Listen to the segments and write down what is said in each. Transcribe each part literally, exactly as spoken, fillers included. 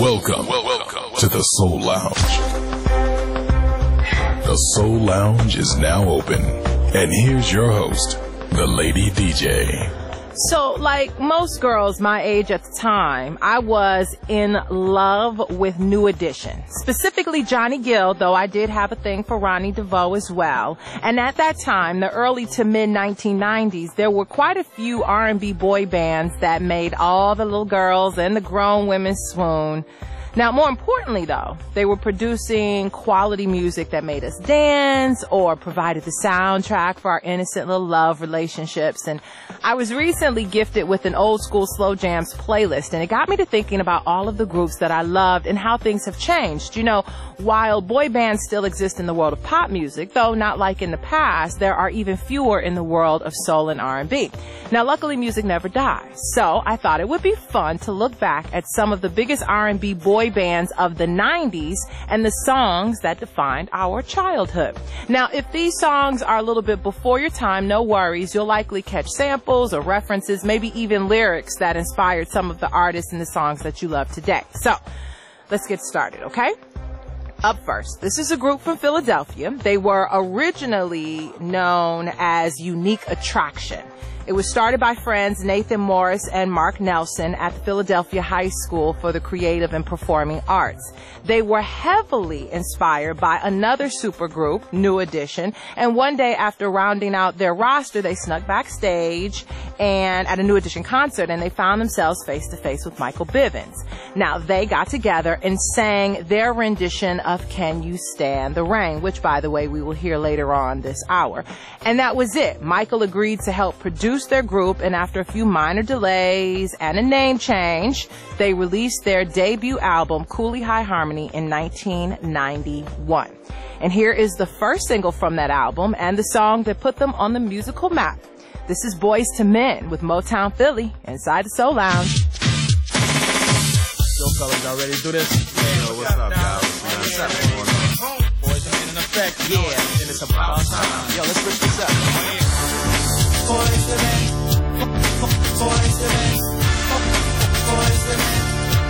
Welcome, welcome to the Soul Lounge. The Soul Lounge is now open. And here's your host, the Lady D J. So, like most girls my age at the time, I was in love with New Edition. Specifically Johnny Gill, though I did have a thing for Ronnie DeVoe as well. And at that time, the early to mid nineteen nineties, there were quite a few R and B boy bands that made all the little girls and the grown women swoon. Now, more importantly, though, they were producing quality music that made us dance or provided the soundtrack for our innocent little love relationships. And I was recently gifted with an old school slow jams playlist, and it got me to thinking about all of the groups that I loved and how things have changed. You know, while boy bands still exist in the world of pop music, though not like in the past, there are even fewer in the world of soul and R and B. Now, luckily, music never dies. So I thought it would be fun to look back at some of the biggest R and B boy bands of the nineties and the songs that defined our childhood. Now, if these songs are a little bit before your time, no worries. You'll likely catch samples or references, maybe even lyrics that inspired some of the artists and the songs that you love today. So, let's get started, okay? Up first, this is a group from Philadelphia. They were originally known as Unique Attraction. It was started by friends Nathan Morris and Mark Nelson at the Philadelphia High School for the Creative and Performing Arts. They were heavily inspired by another supergroup, New Edition, and one day after rounding out their roster, they snuck backstage and at a New Edition concert, and they found themselves face to face with Michael Bivins. Now, they got together and sang their rendition of Can You Stand the Rain, which, by the way, we will hear later on this hour. And that was it. Michael agreed to help produce their group, and after a few minor delays and a name change, they released their debut album, Cooley High Harmony, in nineteen ninety-one. And here is the first single from that album and the song that put them on the musical map. This is Boys to Men with Motown Philly inside the Soul Lounge. Yo, fellas, y'all ready to do this? Yo, what's up, guys? What's up, man? Boys to Men in effect. Yeah, and it's about time. Yo, let's rip this up. Boys to Men, boys to Men, boys to Men.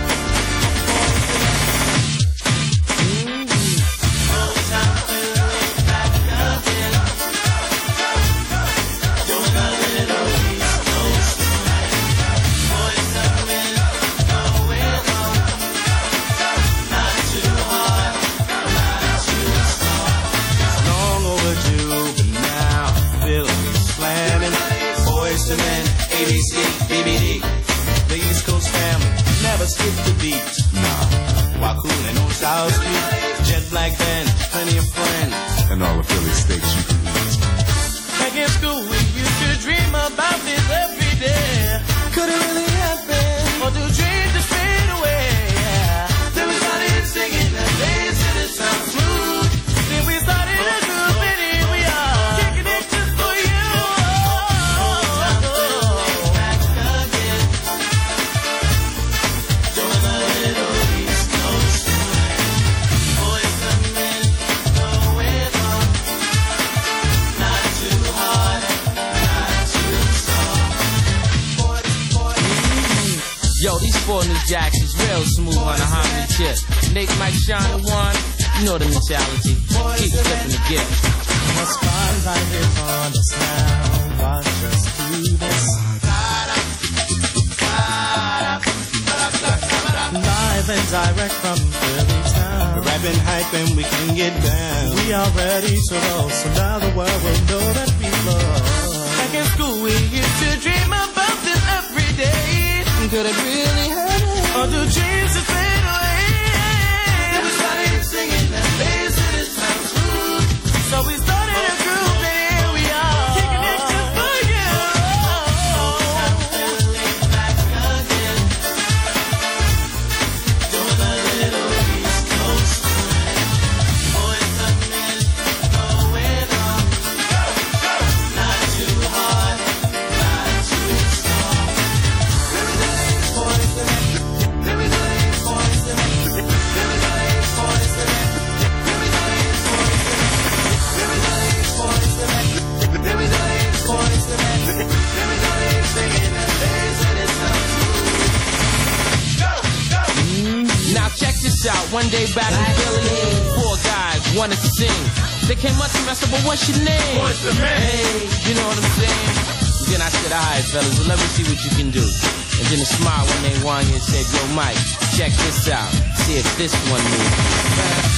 A B C, B B D. The East Coast family never skip the beat. Nah, while cooling on South Street, jet black band, plenty of friends, and all the Philly steaks you can eat. Back in school, we used to dream about this every day. Could it really happen? Or do dreams just fade away? Then we started singing that bass and it sounds smooth. Then we started a group and here we are, kicking it just for you. Yo, these four new jacks is real smooth on the harmony tip. Nick, Mike, Sean, the one, you know the mentality. Keep flipping the gift. The spotlight is on us now. Watch us do this. Live and direct from Philly town. We're rapping, hyping, we can get down. We are ready to roll, so now the world will know that we love. Back in school, we used to dream about this every day. Could it really happen? Or do dreams just fade away? Then we started singing that bass and it sounds smooth. So we started a group and here we are, kicking it just for you. Back again, doing the little East Coast swing. Boys to men, going on. Not too hard, not too soft. Boys to men, boys to men. one day back in Philly, four guys wanted to sing. They came up to me, I said, but what's your name? What's the man? Hey, you know what I'm saying? And then I said, all right, fellas, well, let me see what you can do. And then a smile when they won and said, yo, Mike, check this out. See if this one moves.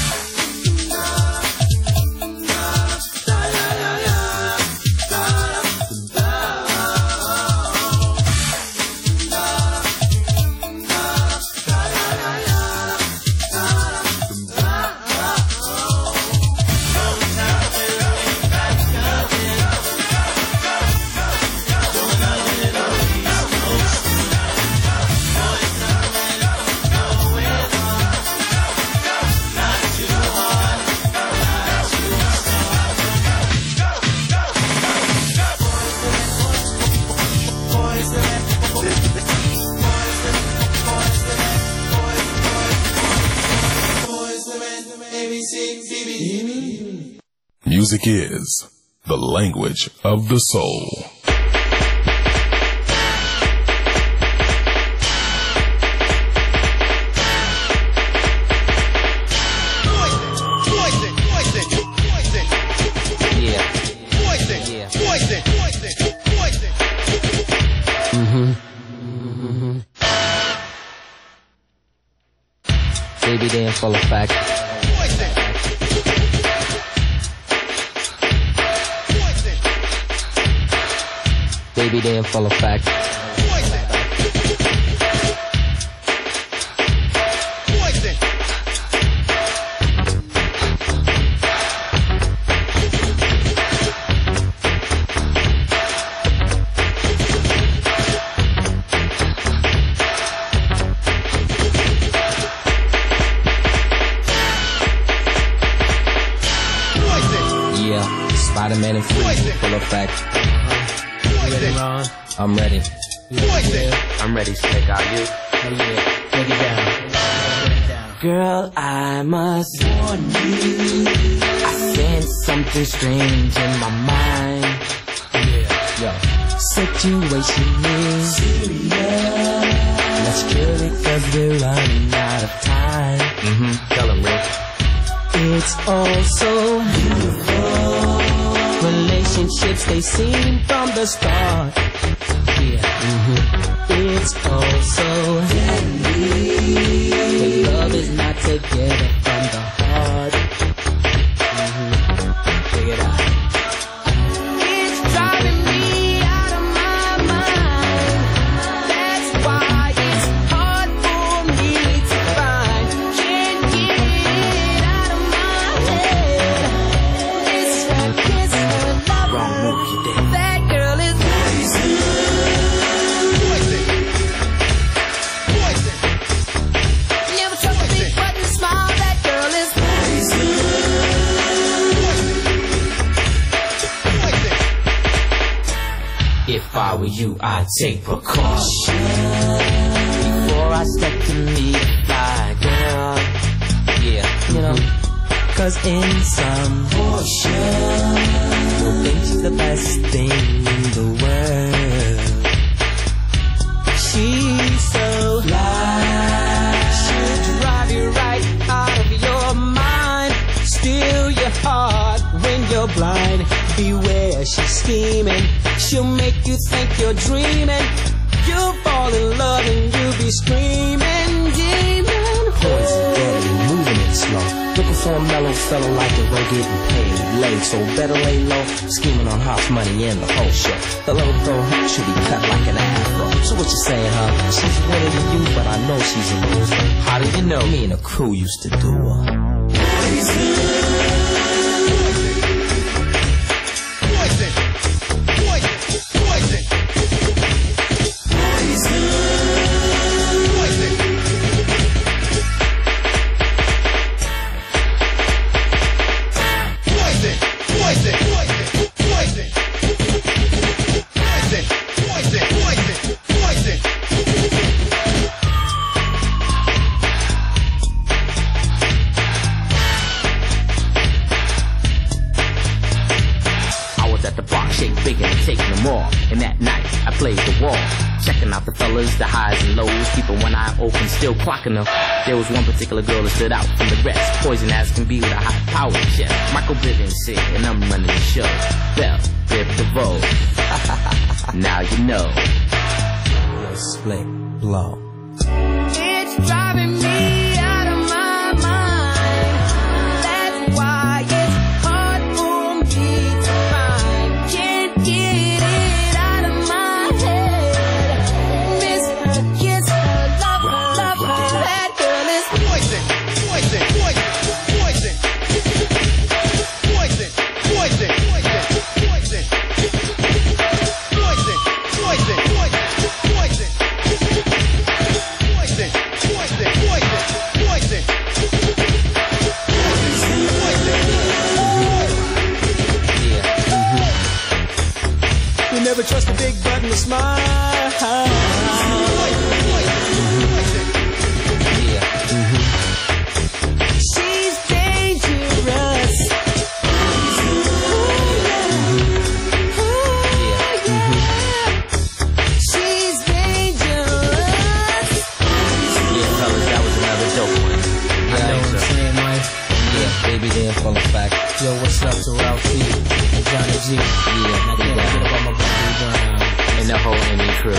Music is the language of the soul. Baby, they in full effect. Baby, they in full effect. Spider-Man and Freeze, full effect. You ready, Ron? I'm ready. Yeah. I'm ready, Slick. Are you? Oh yeah. Break it down. Girl, I must warn you. I sense something strange in my mind. Yeah. Yo, situation is serious. Let's kill it cause we're running out of time. Mm-hmm. Tell him, Rick. It's all so beautiful. Relationships, they seem from the start. Yeah. Mm-hmm. It's all so deadly. The love is not together from the heart. Mm-hmm. Figure it out. It's driving me out of my mind. That's why it's hard for me to find. Can't get it out of my head. It's a kiss of love. Wrong move, you did. That girl is poison. Poison. Poison. Never trust a big button smile. That girl is poison. If I were you, I'd take precaution before I step to meet a fly girl. Yeah, you know, cause in some portion, you'll think she's the best thing in the world. She's so fly, she'll drive you right out of your mind, steal your heart when you're blind. Beware, she's scheming, she'll make you think you're dreaming. You'll fall in love and you'll be screaming, demon. Poison, deadly, moving it slow. Looking for a mellow fellow like the one getting paid late. So better lay low, scheming on house money and the whole show. The little girl should be cut like an afro. So what you saying, huh? She's winning to you, but I know she's a loser. How do you know? Me and the crew used to do her. Poison. shake bigger and taking them all. And that night, I played the wall, checking out the fellas, the highs and lows, keeping one eye open, still clocking them. There was one particular girl that stood out from the rest, poison as can be with a high power chest. Michael Bivins said, and I'm running the show. Bell, Biv DeVoe. Now you know. Split, blow. It's driving me out of my mind. That's why it's hard for me to find. Can't get it out of my head. Miss her, kiss her, love her, love her. That girl is poison, poison, poison, poison, poison, poison, poison, poison, poison, poison, poison. You never trust a big button to smile. She's dangerous. She's dangerous. Yeah, fellas, that was another dope one. You know what I'm saying, Mike? Yeah, baby, they in full effect. Yo, what's up to Ralphie and Johnny G? Yeah, how you got it about my Bobby Brown And the whole N E crew.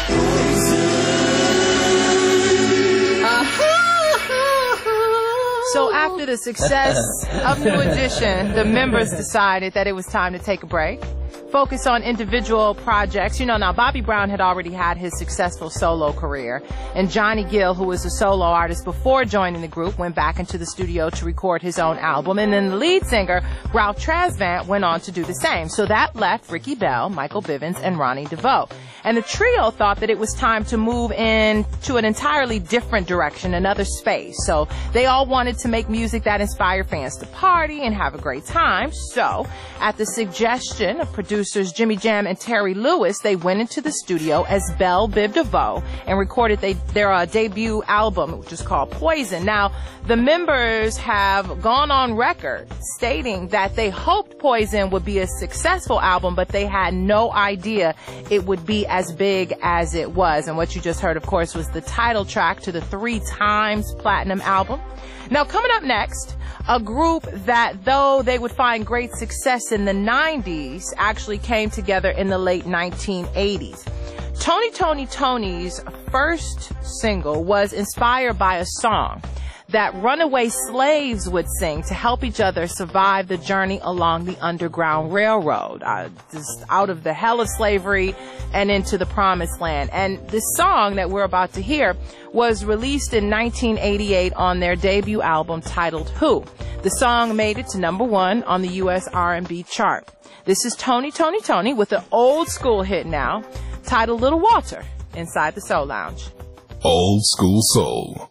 So after the success of New Edition, the members decided that it was time to take a break, focus on individual projects. You know, now Bobby Brown had already had his successful solo career, and Johnny Gill, who was a solo artist before joining the group, went back into the studio to record his own album, and then the lead singer, Ralph Tresvant, went on to do the same. So that left Ricky Bell, Michael Bivins, and Ronnie DeVoe. And the trio thought that it was time to move into an entirely different direction, another space. So they all wanted to make music that inspired fans to party and have a great time. So, at the suggestion of producers Jimmy Jam and Terry Lewis, they went into the studio as Bell Biv DeVoe and recorded they, their uh, debut album, which is called Poison. Now, the members have gone on record stating that they hoped Poison would be a successful album, but they had no idea it would be as big as it was. And what you just heard, of course, was the title track to the three times platinum album. Now, coming up next, a group that, though they would find great success in the nineties, actually came together in the late nineteen eighties. Tony Tony Tony's first single was inspired by a song that runaway slaves would sing to help each other survive the journey along the Underground Railroad, uh, just out of the hell of slavery and into the promised land. And this song that we're about to hear was released in nineteen eighty-eight on their debut album titled Who. The song made it to number one on the U S R and B chart. This is Tony Tony Tony with an old school hit now titled Little Walter inside the Soul Lounge. Old school soul.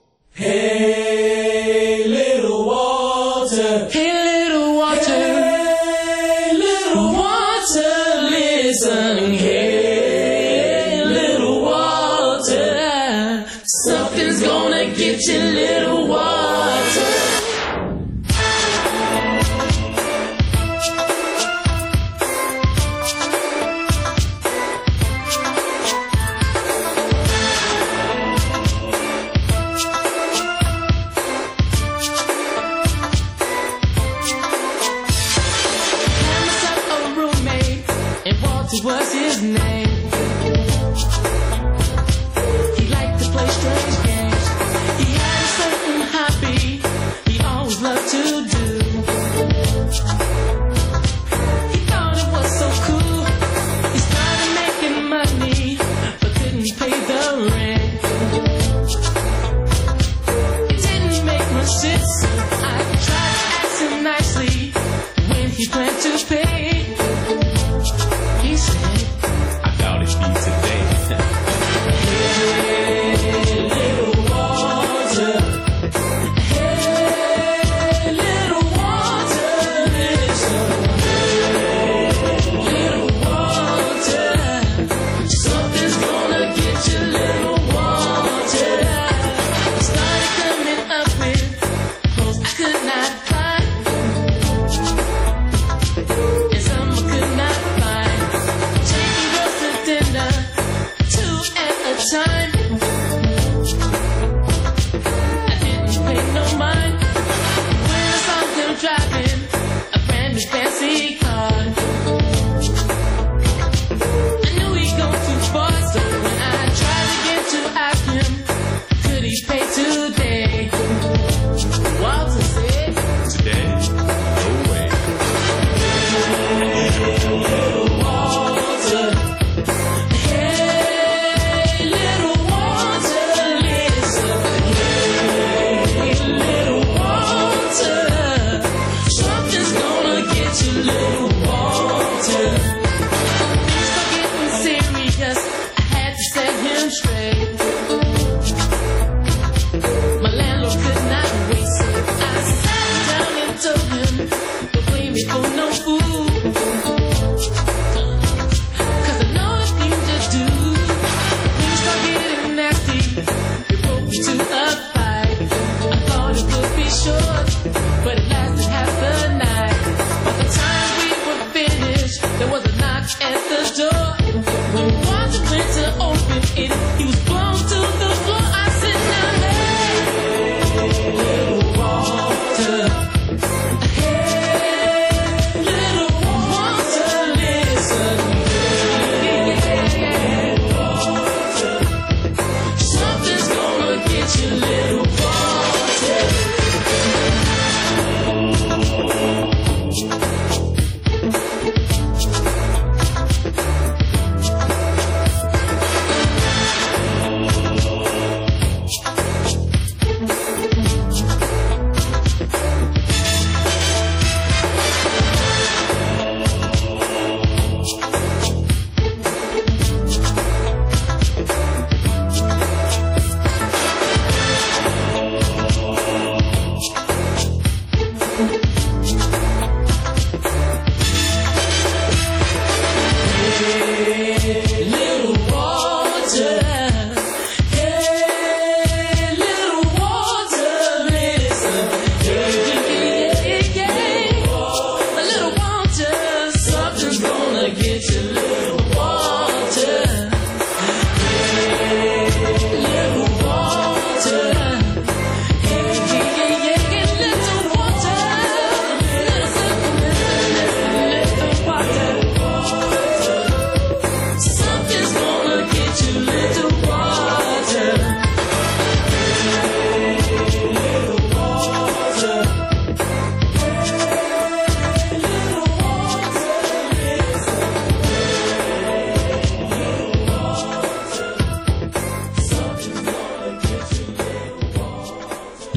Hey, little Walter. Hey, little Walter. Hey, little Walter, listen. Hey, little Walter. Something's gonna get you, little Walter. Was his name. He liked to play strange games. He had a certain hobby he always loved to do. He thought it was so cool. He started making money but couldn't pay the rent. It didn't make much sense. I tried to ask him nicely when he planned to pay. He said, I doubt it be today. Hey, little Walter. Hey, little Walter, listen. Hey, little Walter. Something's gonna get you, little Walter. I started coming up with clothes I could not buy. It's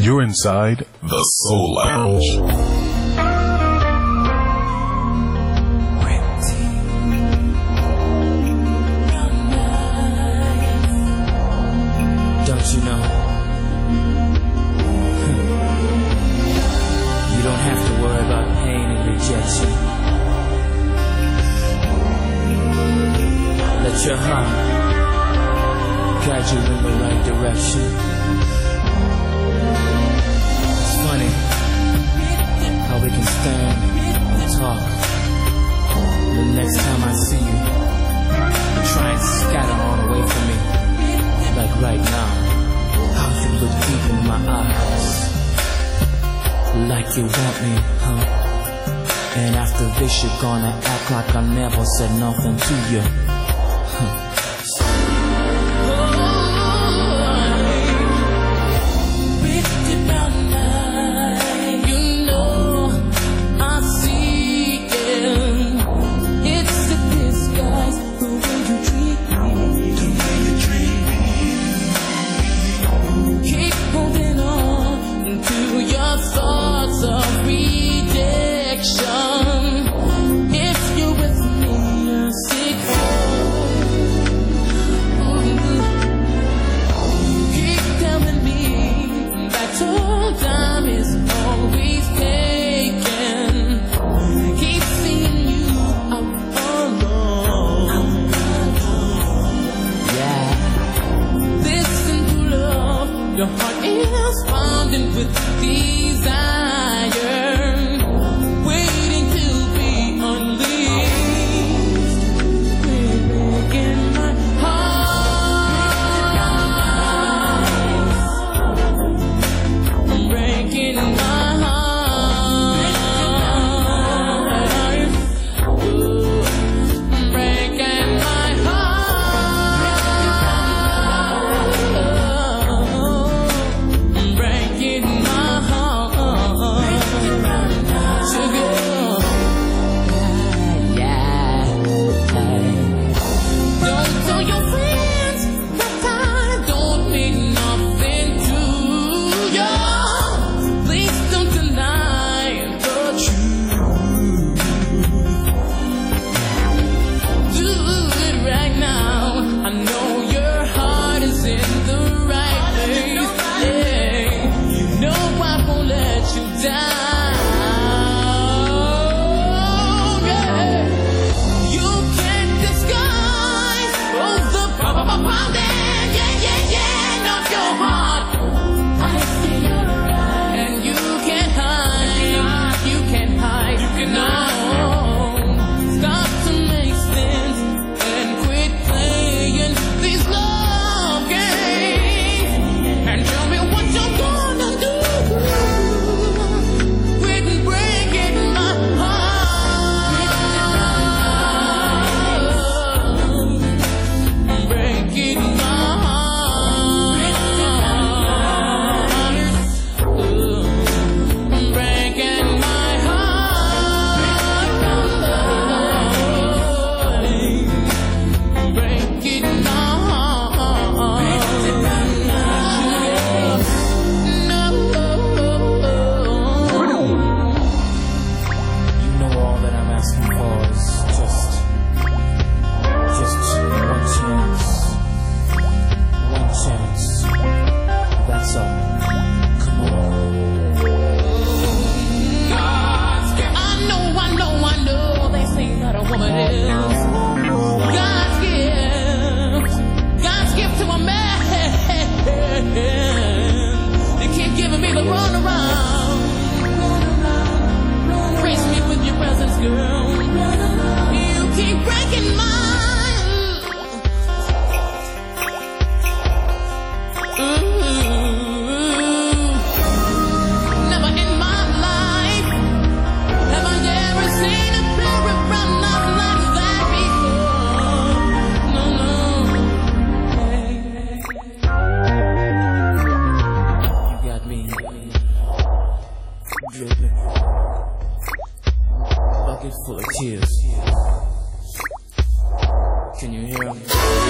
You're inside the Soul Lounge. You know, you don't have to worry about pain and rejection. Let your heart guide you in the right direction. It's funny how we can stand and talk. The next time I see you, you try and scatter on away from me, like right now. How you look deep in my eyes, like you want me, huh? And after this you're gonna act like I never said nothing to you, huh?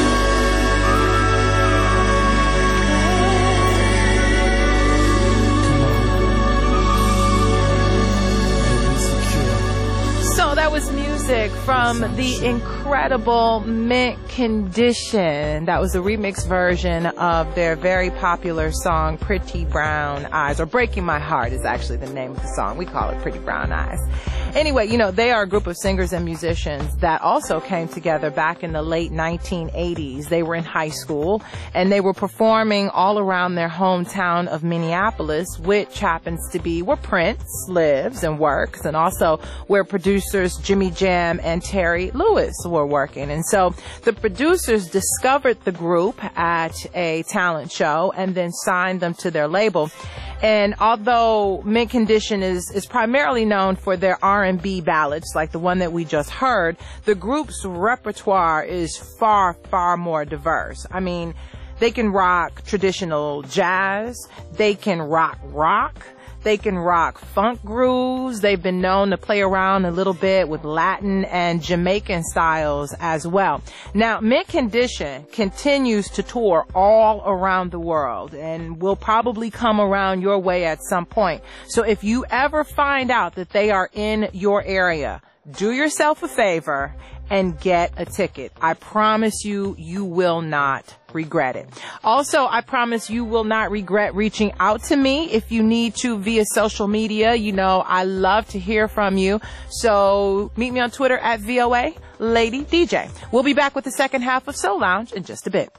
Come That was music from the incredible Mint Condition. That was a remix version of their very popular song, Pretty Brown Eyes, or Breaking My Heart is actually the name of the song. We call it Pretty Brown Eyes. Anyway, you know, they are a group of singers and musicians that also came together back in the late nineteen eighties. They were in high school, and they were performing all around their hometown of Minneapolis, which happens to be where Prince lives and works, and also where producers Jimmy Jam and Terry Lewis were working. And so the producers discovered the group at a talent show and then signed them to their label. And although Mint Condition is, is primarily known for their R and B ballads, like the one that we just heard, the group's repertoire is far, far more diverse. I mean, they can rock traditional jazz, they can rock rock, they can rock funk grooves. They've been known to play around a little bit with Latin and Jamaican styles as well. Now, Mint Condition continues to tour all around the world and will probably come around your way at some point. So if you ever find out that they are in your area, do yourself a favor and get a ticket. I promise you, you will not regret it. Also, I promise you will not regret reaching out to me if you need to via social media. You know, I love to hear from you. So meet me on Twitter at V O A Lady D J. We'll be back with the second half of Soul Lounge in just a bit.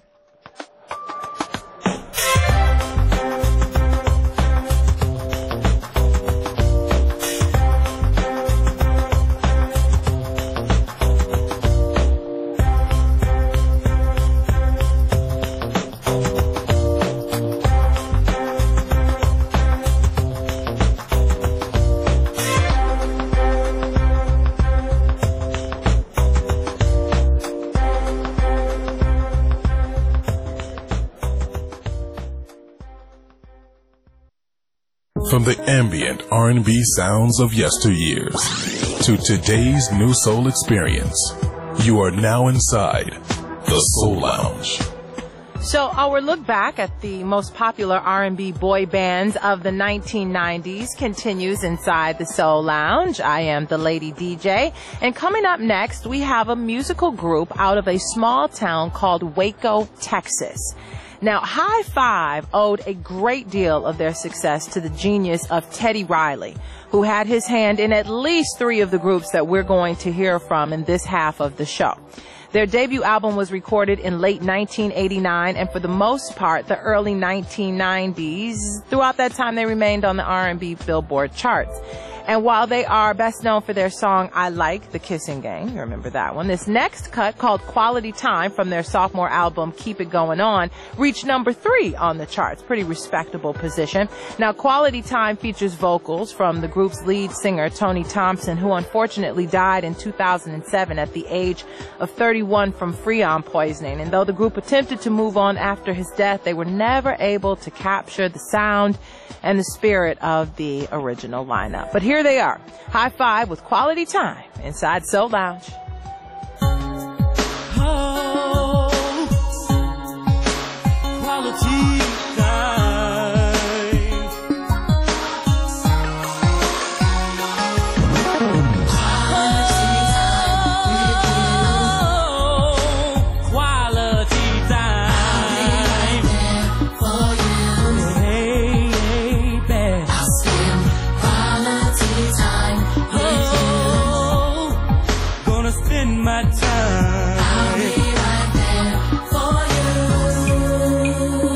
From the ambient R and B sounds of yesteryears to today's new soul experience, you are now inside the Soul Lounge. So our look back at the most popular R and B boy bands of the nineteen nineties continues inside the Soul Lounge. I am the Lady D J, and coming up next, we have a musical group out of a small town called Waco, Texas. Now, High Five owed a great deal of their success to the genius of Teddy Riley, who had his hand in at least three of the groups that we're going to hear from in this half of the show. Their debut album was recorded in late nineteen eighty-nine, and for the most part, the early nineteen nineties. Throughout that time, they remained on the R and B Billboard charts. And while they are best known for their song, I Like the Kissing Game, you remember that one, this next cut, called Quality Time, from their sophomore album, Keep It Going On, reached number three on the charts. Pretty respectable position. Now, Quality Time features vocals from the group's lead singer, Tony Thompson, who unfortunately died in two thousand seven at the age of thirty-one from Freon poisoning. And though the group attempted to move on after his death, they were never able to capture the sound and the spirit of the original lineup. But here they are, High Five with Quality Time inside Soul Lounge. Oh, quality time. Oh, quality time. For you. Hey, hey, babe. I'll spend quality time with you. Gonna spend my time. I'll be right there for you.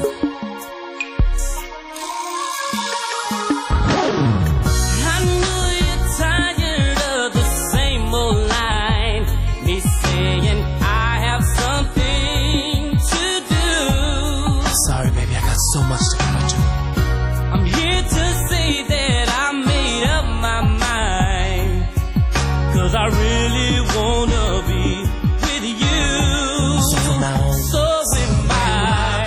I know you're tired of the same old line, me saying I have something to do. Sorry, baby, I got so much to catch up. I'm here to say that I made up my mind, 'cause I really wanna be with you. So from now on, So am I.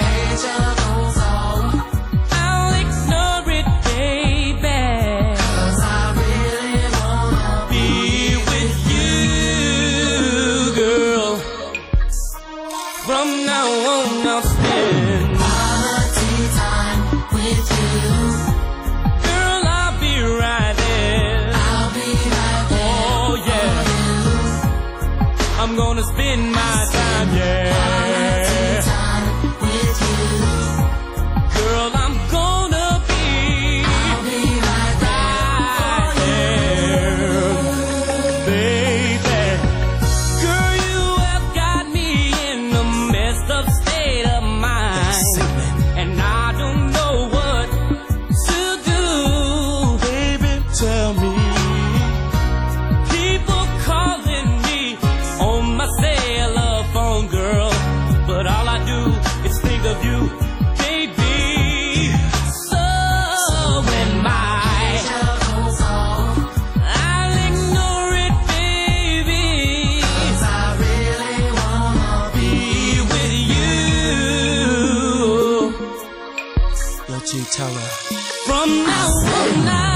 I'll ignore it, baby, 'cause I really wanna be with you, girl. From now on, I'll spend quality time with you. Girl, I'll be right there. I'll be right there. Oh, yeah. I'm gonna spend my time, yeah. Time with you. Girl, I'm gonna be, I'll be right there, right there, baby. Girl, you have got me in a messed up state of mind, and I don't know what to do. Baby, tell me. People calling me on my cellular phone, girl, but all I do is think of you, baby. So when my goes off, I'll ignore it, baby, 'cause I really wanna be with you. Yo, G, tell her. From now on now,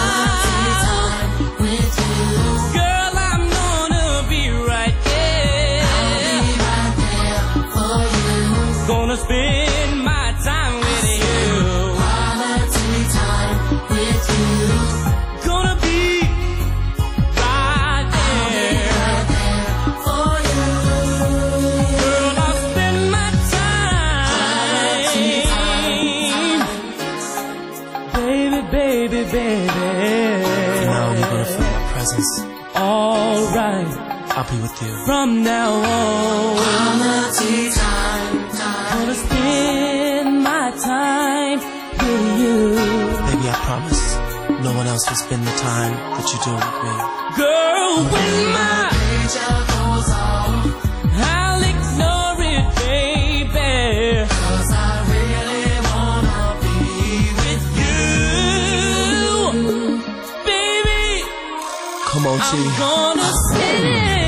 with you. Girl, I'm gonna be right there. I'll be right there for you. Gonna spend my time with you. Quality time with you. Gonna be right there, right there for you. Girl, I'll spend my time. Baby, baby, baby. Now you're gonna feel my presence. Alright, I'll be with you. from now on, quality time, time. Gonna spend my time with you. Baby, I promise no one else will spend the time that you do with me. Girl, when my picture goes off, I'll ignore it, baby, 'cause I really wanna be with you. Baby, Come on, G. I'm gonna spend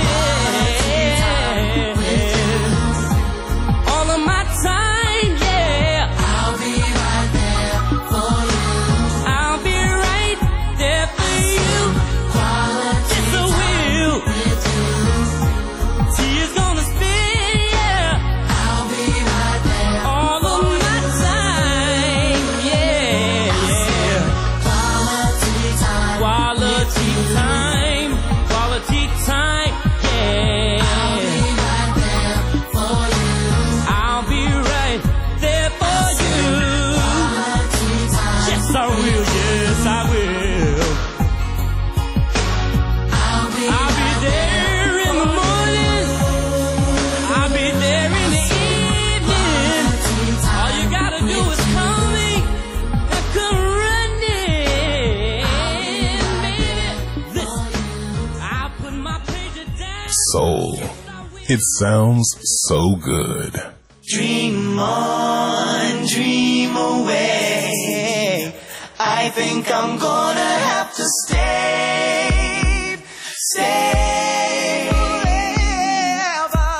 all of my time, yeah. I'll be right there for you. I'll be right there for you. Quality yes, I will. With you. T is gonna spend, yeah. I'll be right there. All of my time, yeah, yeah. Quality time. Quality time. Quality time, yeah. I'll be right there for you. I'll be right there for you. Quality time. Yes, I will. Yes, I will. I'll be, I'll be there in the morning. I'll be there in the evening. All you gotta do is call me and come running, baby. Listen, I put my pager down. Soul. It sounds so good. Dream on, dream away. I think I'm gonna have to stay, stay forever.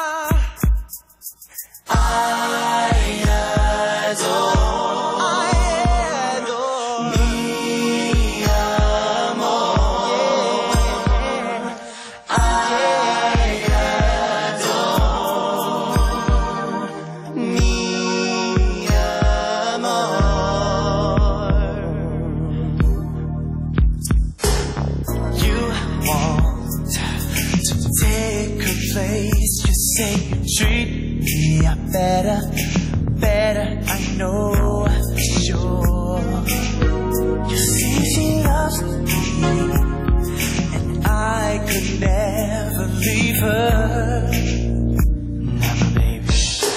I adore, I adore me, amor. I adore me, amor. You want to take a place. You say you treat me better, better. I know for sure. You say she loves me, and I could never leave her. Never, baby.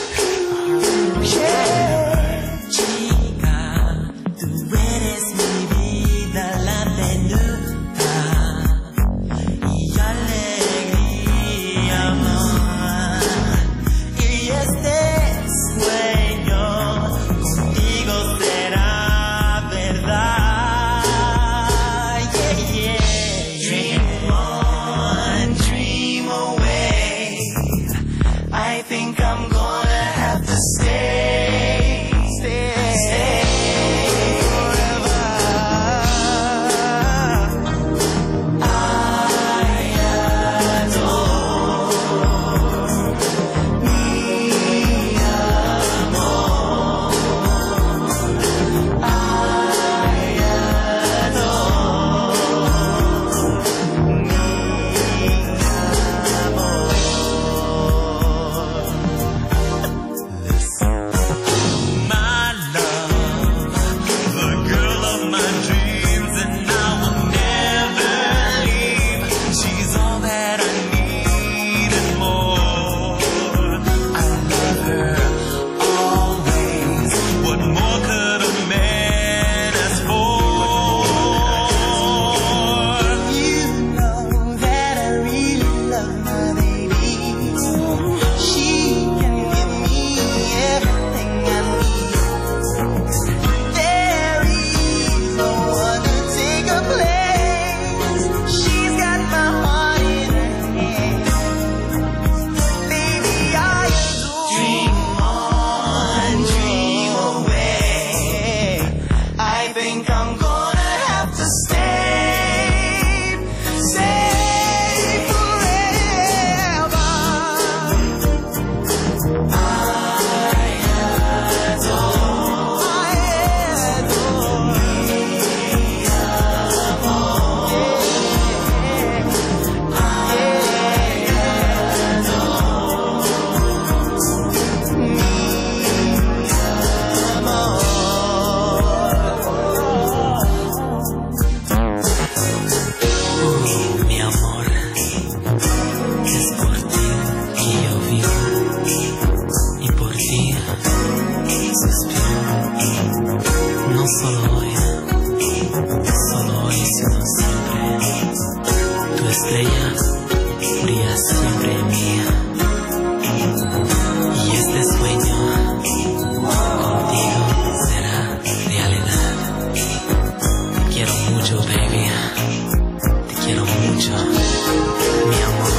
Yeah. Chica, tú eres mi vida, la venuda y alegría, amor. Y este sueño contigo será verdad. Yeah, yeah. Dream on, dream away. I think I'm gonna have to stay, stay, stay forever. I adore me, amor. I adore me, amor. siempre mía. Y este sueño contigo será realidad. Te quiero mucho, baby. Te quiero mucho, mi amor.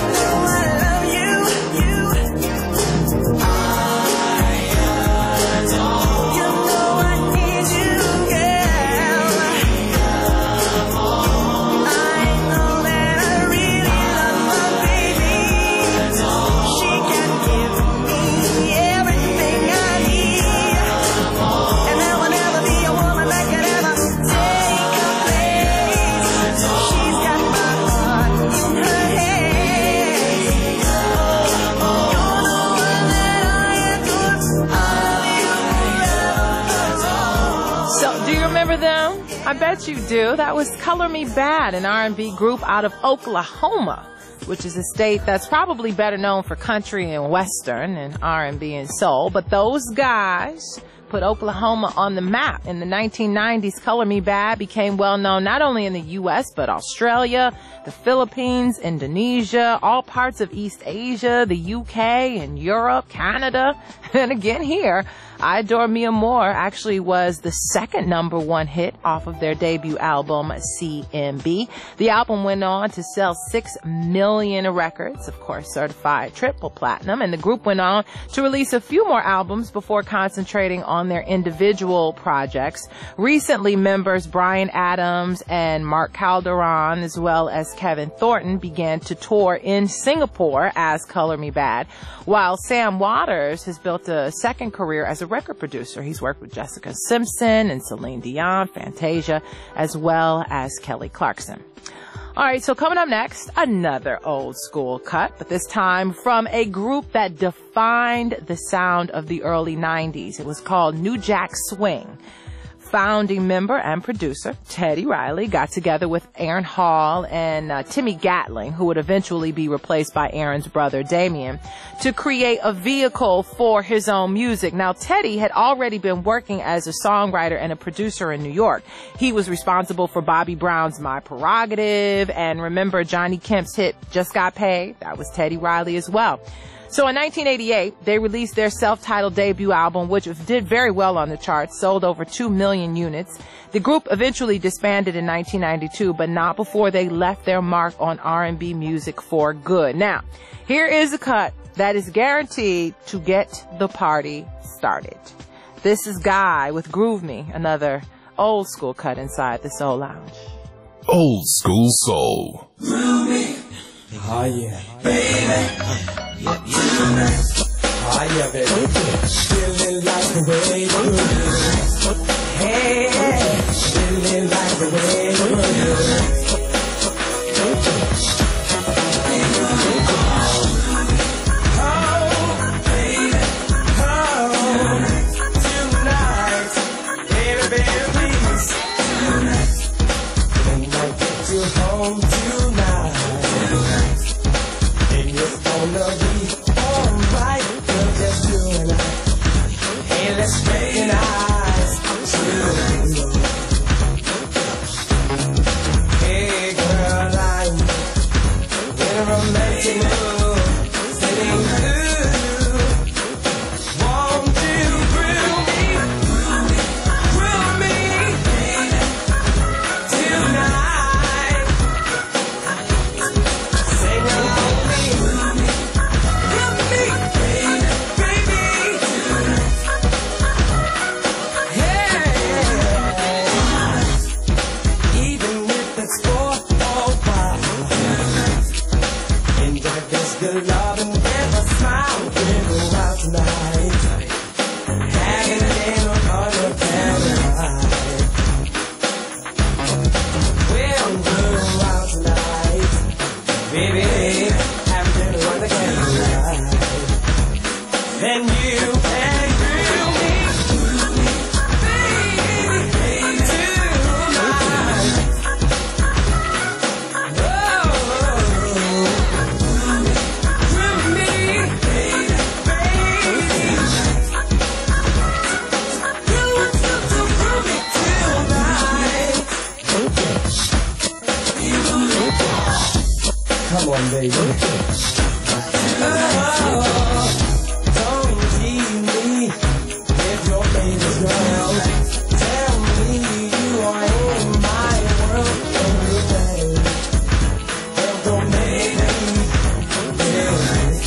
I bet you do. That was Color Me Bad, an R and B group out of Oklahoma, which is a state that's probably better known for country and western and R and B and soul. But those guys put Oklahoma on the map. In the nineteen nineties, Color Me Bad became well known not only in the U S, but Australia, the Philippines, Indonesia, all parts of East Asia, the U K and Europe, Canada, and again here. I Adore Me More actually was the second number one hit off of their debut album, C M B. The album went on to sell six million records, of course, certified triple platinum, and the group went on to release a few more albums before concentrating on their individual projects. Recently, members Bryan Adams and Mark Calderon, as well as Kevin Thornton, began to tour in Singapore as Color Me Bad, while Sam Waters has built a second career as a record producer. He's worked with Jessica Simpson and Celine Dion, Fantasia, as well as Kelly Clarkson. All right, so coming up next, another old school cut, but this time from a group that defined the sound of the early nineties. It was called New Jack Swing. Founding member and producer Teddy Riley got together with Aaron Hall and uh, Timmy Gatling, who would eventually be replaced by Aaron's brother Damien, to create a vehicle for his own music. Now, Teddy had already been working as a songwriter and a producer in New York. He was responsible for Bobby Brown's My Prerogative, and remember Johnny Kemp's hit Just Got Paid? That was Teddy Riley as well. So in nineteen eighty-eight, they released their self-titled debut album, which did very well on the charts, sold over two million units. The group eventually disbanded in nineteen ninety-two, but not before they left their mark on R and B music for good. Now, here is a cut that is guaranteed to get the party started. This is Guy with Groove Me, another old school cut inside the Soul Lounge. Old school soul. Groove me. Oh yeah, baby. Yep, you oh yeah, baby. Feeling like the way you move. Hey, feeling like the way you move. Oh, baby, oh, tonight, baby, baby, please. When I get you home tonight. Gonna be alright, we're just you and I. Hey, let's recognize true. Hey, girl, I'm in a romantic mood, feeling good. Won't you groove me, groove me tonight? Sing along with me. Good love and never smile. We'll go out tonight, having a dinner on your paradise. We'll go out tonight, baby, having dinner on the candlelight. Then you can groove me, baby, tonight. Come on, baby. baby. Don't leave me with your baby's girl. Tell me you are in my world every day. Well, don't make me, yeah.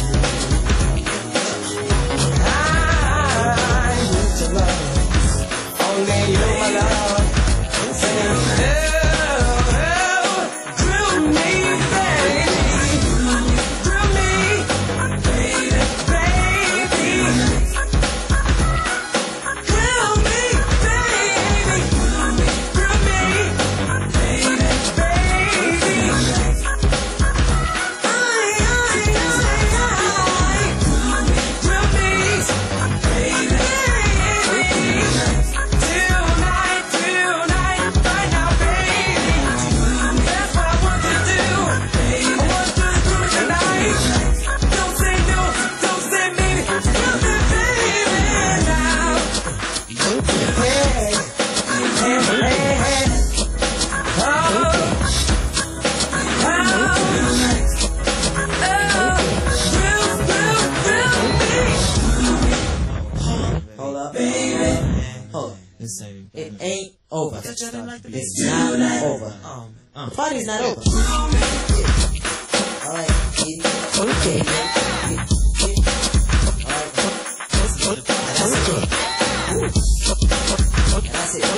I need your love, only you my love. Say, oh, oh, drill me, baby, drill me, baby, baby, drill me, baby, drill me, baby, baby. I, I, I, I, drill me, baby, baby. Tonight, tonight, right now, baby. That's what I want to do. I want to do tonight. Don't say no, don't say maybe. Drill me, baby, now. Hey, hey, hey, hey. Oh, oh, oh, drill, drill, drill me. Hold up, baby. Hold up. It ain't over. It's not over. The party's not over. Alright, okay. Alright. That's it. That's it.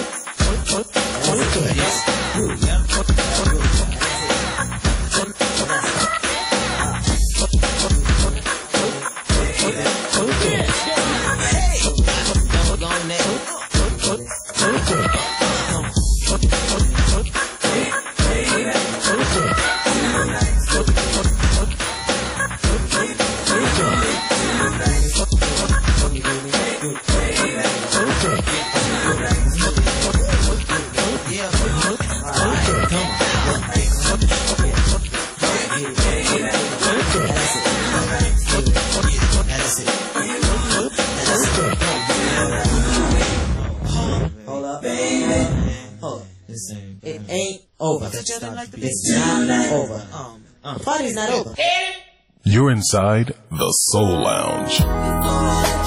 Hold up, baby. Hold up. It ain't over. It's not over. The party's not over. You're inside the Soul Lounge.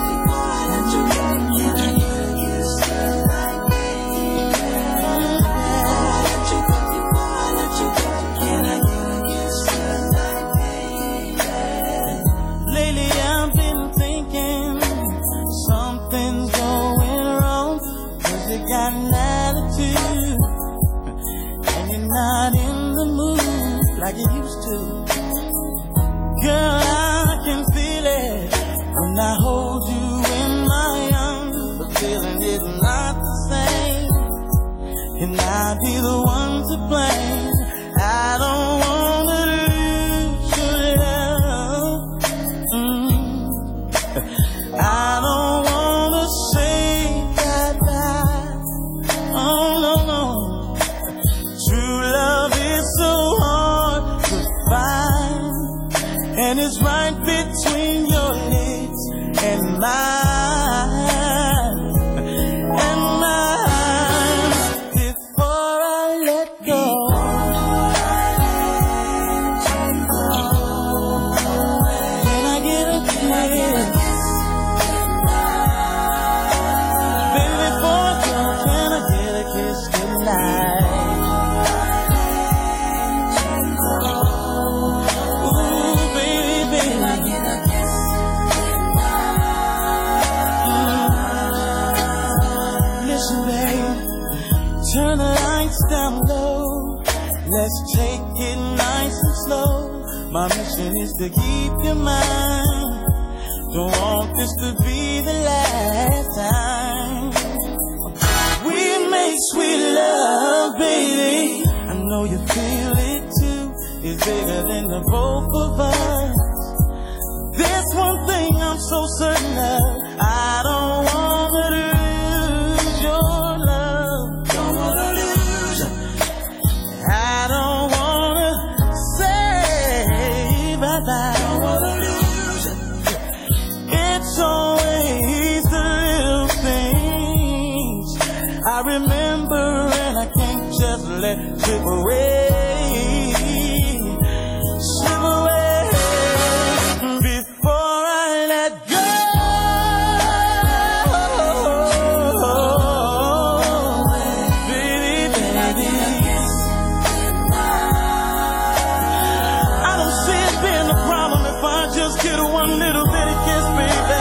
Lately I've been thinking something's going wrong, 'cause you got an attitude and you're not in the mood like you used to. Girl, I can feel it when I hold you in my arms. The feeling is not the same. Can I be the one to blame? I don't wanna lose your love. Mm. I don't wanna say goodbye. Oh no, no. True love is so hard to find, and it's right between your lips and mine, and mine. Before I let go, can I get a kiss? Baby, before I go, can I get a kiss tonight? Ooh, baby, baby. Listen, babe, turn the lights down low. Let's take it nice and slow. My mission is to keep your mind. Don't want this to be the last time. We make sweet love, baby. I know you feel it too. It's bigger than the both of us. There's one thing I'm so certain of. I don't wanna lose your love. Don't wanna lose you. I don't wanna say bye-bye. Don't wanna lose you. It's always the little things I remember, and I can't just let slip away. Slip away. one little bitty kiss, baby.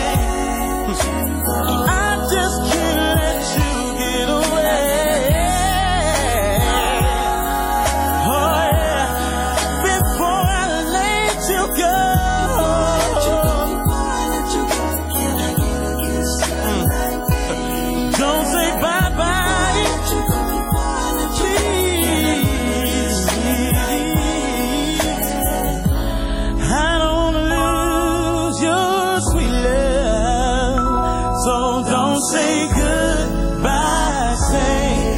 I just can't let you get away. Oh yeah, before I let you go. Mm. Don't say bye bye. Please. I don't lose your sweet love, so don't say goodbye, say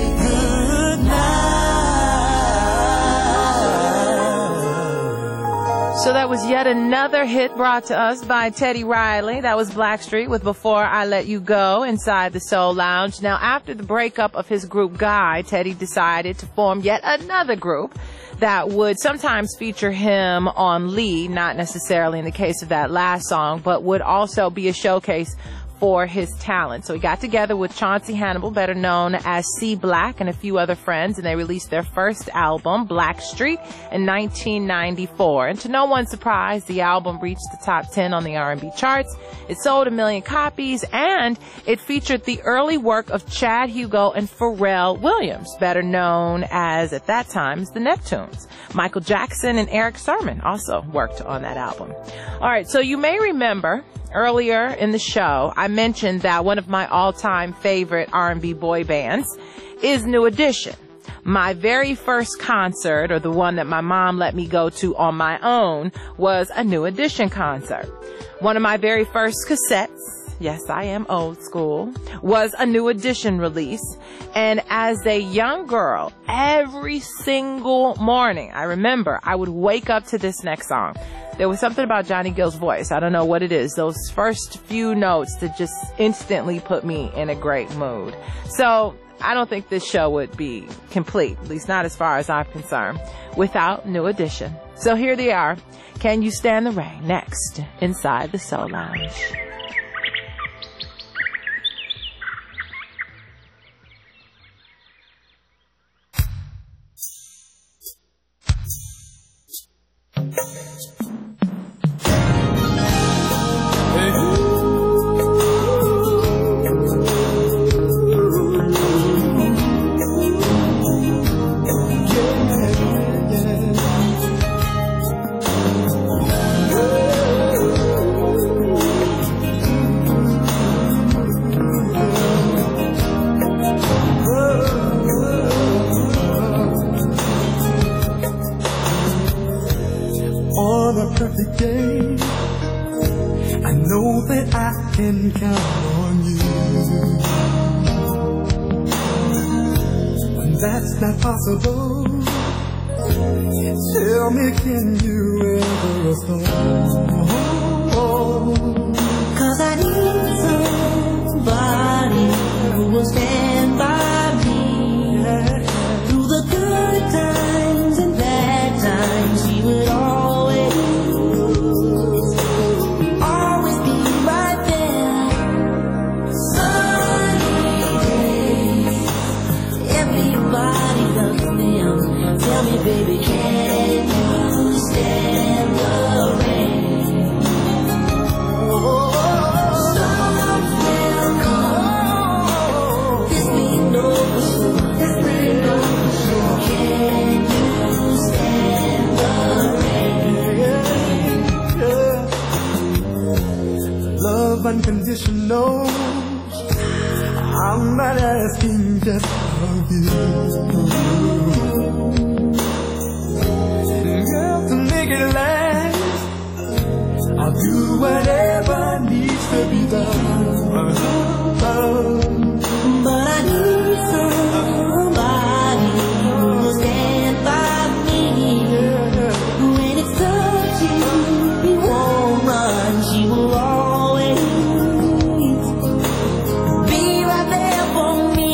goodnight. So that was yet another hit brought to us by Teddy Riley. That was Blackstreet with Before I Let You Go inside the Soul Lounge. Now, after the breakup of his group Guy, Teddy decided to form yet another group that would sometimes feature him on lead, not necessarily in the case of that last song, but would also be a showcase for his talent. So he got together with Chauncey Hannibal, better known as C Black, and a few other friends, and they released their first album, Blackstreet, in nineteen ninety-four. And to no one's surprise, the album reached the top ten on the R and B charts. It sold a million copies, and it featured the early work of Chad Hugo and Pharrell Williams, better known as, at that time, as the Neptunes. Michael Jackson and Eric Sermon also worked on that album. All right, so you may remember earlier in the show, I mentioned that one of my all-time favorite R and B boy bands is New Edition. My very first concert, or the one that my mom let me go to on my own, was a New Edition concert. One of my very first cassettes, yes, I am old school, was a New Edition release. And as a young girl, every single morning, I remember I would wake up to this next song. There was something about Johnny Gill's voice. I don't know what it is. Those first few notes that just instantly put me in a great mood. So I don't think this show would be complete, at least not as far as I'm concerned, without New Edition. So here they are. Can You Stand the Rain? Next, inside the Soul Lounge. Can count on you. When that's not possible, tell me, can you ever afford? Cause I need somebody who will stand by me through the good times and bad times. He would always baby, can you stand the rain? Oh, storms will come. This we know for sure. This we know for sure. Can you stand the rain? Love unconditional. I'm not asking just for you. Make it last. I'll do whatever needs to be done. But I need somebody who will stand by me. When it's touching, he won't run. She will always be right there for me.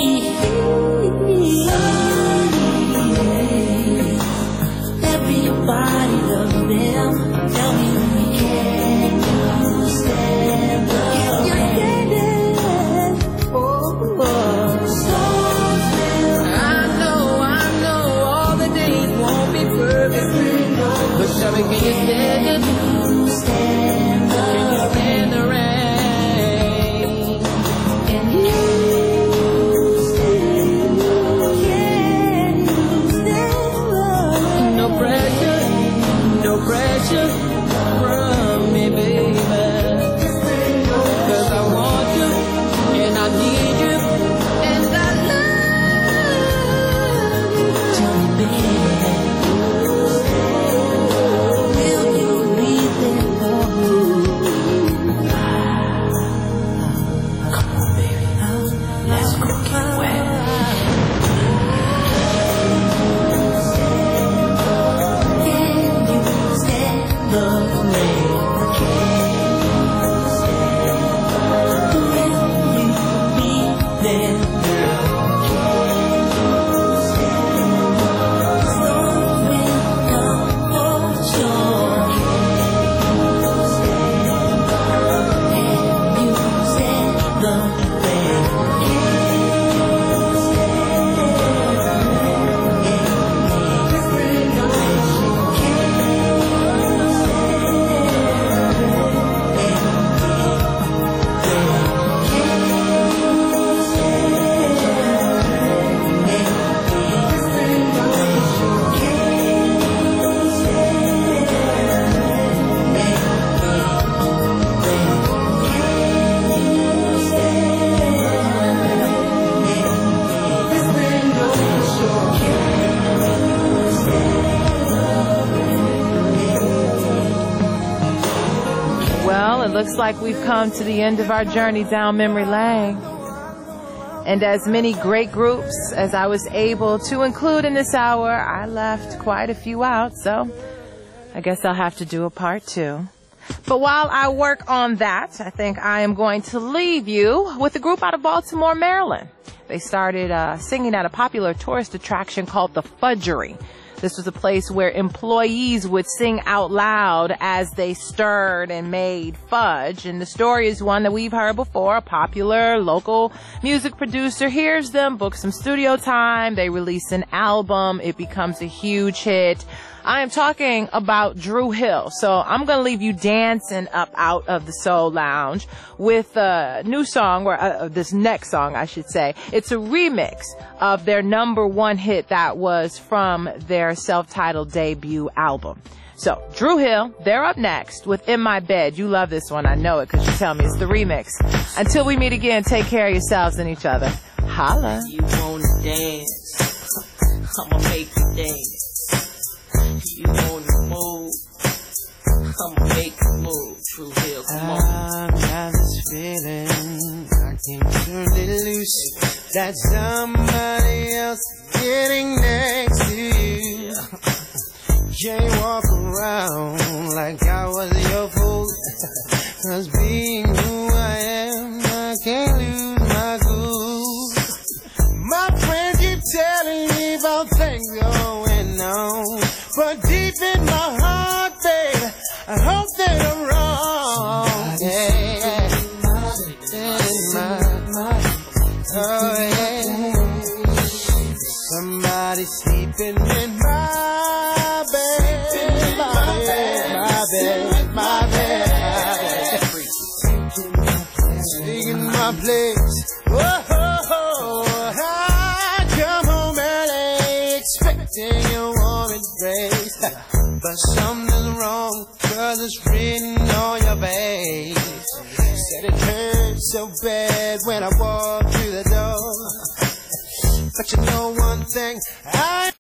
Everybody loves them. Tell me, can you stand the rain? Oh, oh. Storms will. I know, I know, all the days won't be perfect, but tell me, can you stand it? Stand the rain. Will you be there, girl? Storm will come for sure. And you stand the rain. Well, it looks like we've come to the end of our journey down memory lane. And as many great groups as I was able to include in this hour, I left quite a few out, so I guess I'll have to do a part two. But while I work on that, I think I am going to leave you with a group out of Baltimore, Maryland. They started uh, singing at a popular tourist attraction called the Fudgery. This was a place where employees would sing out loud as they stirred and made fudge. And the story is one that we've heard before. A popular local music producer hears them, books some studio time. They release an album. It becomes a huge hit. I am talking about Dru Hill. So I'm going to leave you dancing up out of the Soul Lounge with a new song, or uh, this next song, I should say. It's a remix of their number one hit that was from their self-titled debut album. So Dru Hill, they're up next with In My Bed. You love this one. I know it because you tell me it's the remix. Until we meet again, take care of yourselves and each other. Holla. You wanna dance? I'ma make you dance. You wanna move? I'ma make you move. Dru Hill, come on. I've got this feeling I can't turn it loose. That somebody else getting next to you. Can't walk around like I was your fool. Cause being who I am, I can't lose my cool. My friends keep telling me about things going on, but deep in my heart, babe, I hope that I'm wrong. Yeah, yeah. In my, oh yeah. Somebody sleeping in my bed, my bed, my bed, my bed. Taking my place. Whoa, I come home early, expecting a warm embrace, but something's wrong, cause it's written on your face. Said it hurt so bad when I walked through the door, but you know one thing, I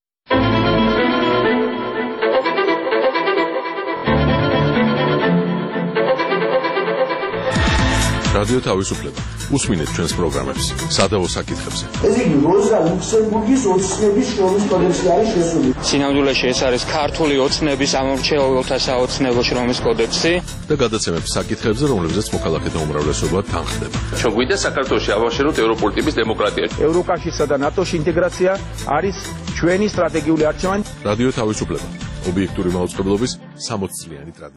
რადიო თავისუფლება. უსმინეთ ჩვენს პროგრამებს სადავო საკითხებზე. ეს იგი როზა ლუქსემბურგის ოცნების შრომის კოდექსი არის შესული. სინამდვილეში ეს არის ქართული ოცნების ამორჩეულთა საოცნებო შრომის კოდექსი და გადაცემებს საკითხებზე, რომლებზეც მოქალაქეთა უმრავლესობა თანხდება. ჩვენ გვინდა საქართველოში ავაშენოთ ევროპული ტიპის დემოკრატია. ევროკავშირსა და ნატოში ინტეგრაცია არის ჩვენი სტრატეგიული არჩევანი. რადიო თავისუფლება. ობიექტური მაუწყებლობის სამოცწლიანი ტრადიცია.